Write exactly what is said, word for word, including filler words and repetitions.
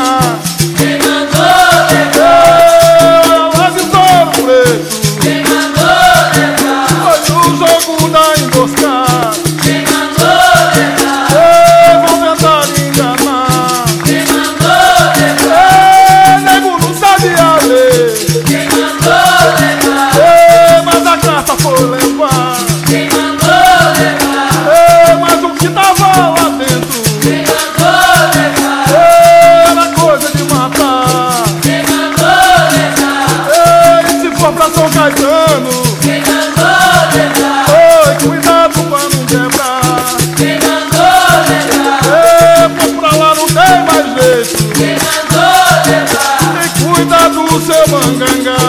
levar? Quem mandou levar? É, lá de Ouro Preto. Quem mandou levar? Foi o jogo da emboscada. Quem mandou levar? É, vão tentar enganar. Quem mandou levar? É, nego não sabe a lei. Quem mandou levar? É, mas a carta foi levar. Quem mandou levar? É, mas o que tava lá dentro Quem mandou levar? é, era coisa de matar. Quem mandou levar? É, e se for pra São Caetano, Quem mandou levar? oi, cuidado pra não quebrar. Quem mandou levar? É, pois pra lá não tem mais jeito. Quem mandou levar? E cuida do seu mangangá.